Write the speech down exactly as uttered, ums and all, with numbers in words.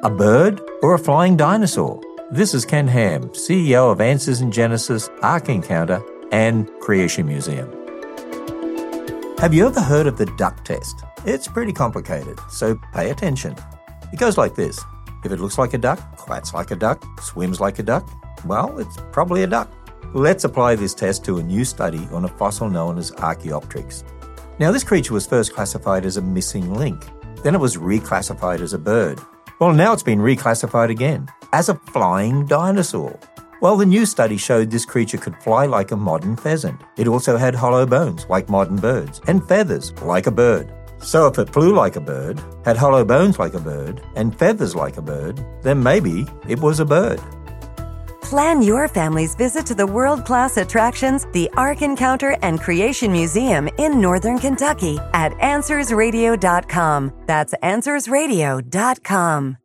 A bird or a flying dinosaur? This is Ken Ham, C E O of Answers in Genesis, Ark Encounter, and Creation Museum. Have you ever heard of the duck test? It's pretty complicated, so pay attention. It goes like this. If it looks like a duck, quacks like a duck, swims like a duck, well, it's probably a duck. Let's apply this test to a new study on a fossil known as Archaeopteryx. Now, this creature was first classified as a missing link. Then it was reclassified as a bird. Well, now it's been reclassified again as a flying dinosaur. Well, the new study showed this creature could fly like a modern pheasant. It also had hollow bones like modern birds and feathers like a bird. So if it flew like a bird, had hollow bones like a bird, and feathers like a bird, then maybe it was a bird. Plan your family's visit to the world-class attractions, the Ark Encounter and Creation Museum in Northern Kentucky at answers radio dot com. That's answers radio dot com.